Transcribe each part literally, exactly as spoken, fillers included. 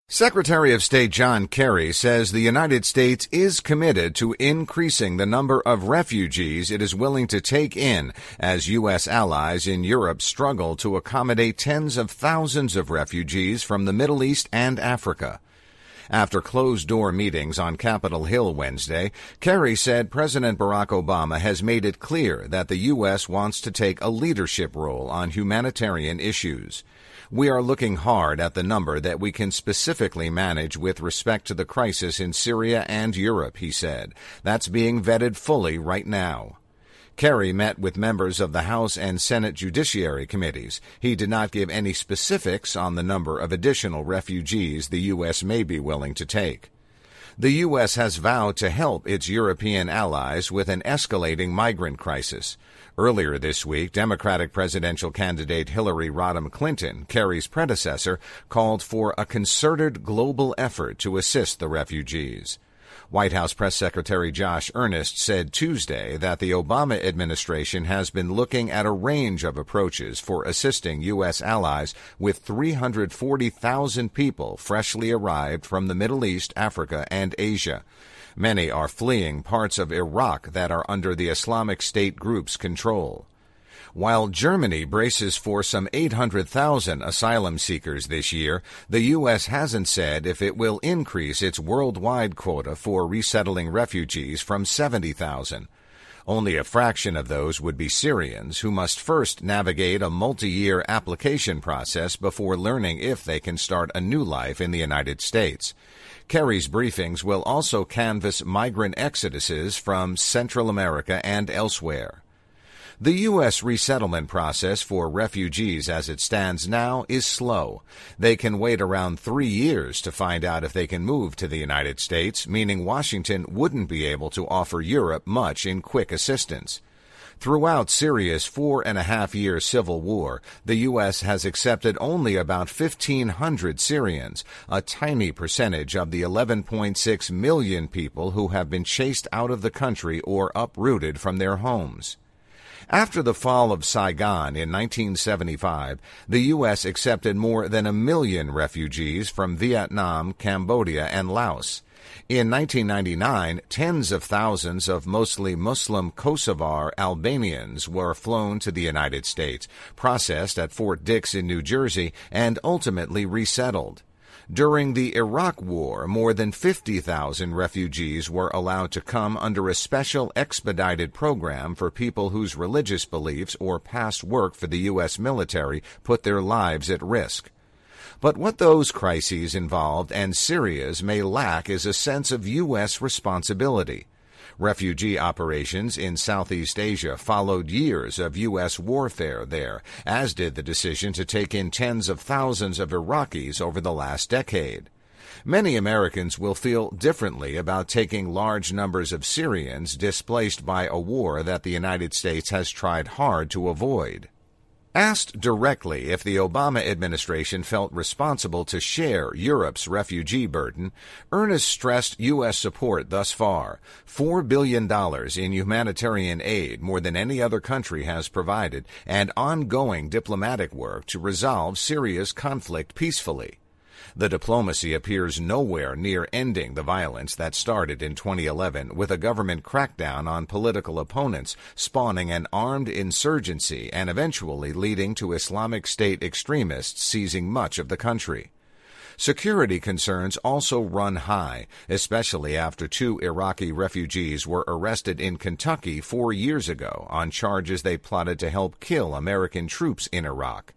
Secretary of State John Kerry says the United States is committed to increasing the number of refugees it is willing to take in as U S allies in Europe struggle to accommodate tens of thousands of refugees from the Middle East and Africa. After closed-door meetings on Capitol Hill Wednesday, Kerry said President Barack Obama has made it clear that the U S wants to take a leadership role on humanitarian issues. We are looking hard at the number that we can specifically manage with respect to the crisis in Syria and Europe, he said. That's being vetted fully right now. Kerry met with members of the House and Senate Judiciary Committees. He did not give any specifics on the number of additional refugees the U S may be willing to take. The U S has vowed to help its European allies with an escalating migrant crisis. Earlier this week, Democratic presidential candidate Hillary Rodham Clinton, Kerry's predecessor, called for a concerted global effort to assist the refugees. White House Press Secretary Josh Earnest said Tuesday that the Obama administration has been looking at a range of approaches for assisting U S allies with three hundred forty thousand people freshly arrived from the Middle East, Africa, and Asia. Many are fleeing parts of Iraq that are under the Islamic State group's control. While Germany braces for some eight hundred thousand asylum seekers this year, the U S hasn't said if it will increase its worldwide quota for resettling refugees from seventy thousand. Only a fraction of those would be Syrians, who must first navigate a multi-year application process before learning if they can start a new life in the United States. Kerry's briefings will also canvass migrant exoduses from Central America and elsewhere. The U S resettlement process for refugees as it stands now is slow. They can wait around three years to find out if they can move to the United States, meaning Washington wouldn't be able to offer Europe much in quick assistance. Throughout Syria's four-and-a-half-year civil war, the U S has accepted only about fifteen hundred Syrians, a tiny percentage of the eleven point six million people who have been chased out of the country or uprooted from their homes. After the fall of Saigon in nineteen seventy-five, the U S accepted more than a million refugees from Vietnam, Cambodia, and Laos. In nineteen ninety-nine, tens of thousands of mostly Muslim Kosovar Albanians were flown to the United States, processed at Fort Dix in New Jersey, and ultimately resettled. During the Iraq War, more than fifty thousand refugees were allowed to come under a special expedited program for people whose religious beliefs or past work for the U S military put their lives at risk. But what those crises involved and Syria's may lack is a sense of U S responsibility. Refugee operations in Southeast Asia followed years of U S warfare there, as did the decision to take in tens of thousands of Iraqis over the last decade. Many Americans will feel differently about taking large numbers of Syrians displaced by a war that the United States has tried hard to avoid. Asked directly if the Obama administration felt responsible to share Europe's refugee burden, Earnest stressed U S support thus far, four billion dollars in humanitarian aid, more than any other country has provided, and ongoing diplomatic work to resolve Syria's conflict peacefully. The diplomacy appears nowhere near ending the violence that started in twenty eleven with a government crackdown on political opponents, spawning an armed insurgency and eventually leading to Islamic State extremists seizing much of the country. Security concerns also run high, especially after two Iraqi refugees were arrested in Kentucky four years ago on charges they plotted to help kill American troops in Iraq.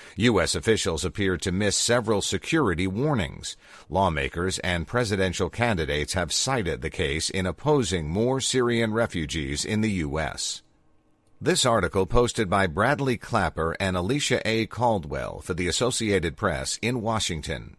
U S officials appear to miss several security warnings. Lawmakers and presidential candidates have cited the case in opposing more Syrian refugees in the U S. This article posted by Bradley Clapper and Alicia A. Caldwell for the Associated Press in Washington.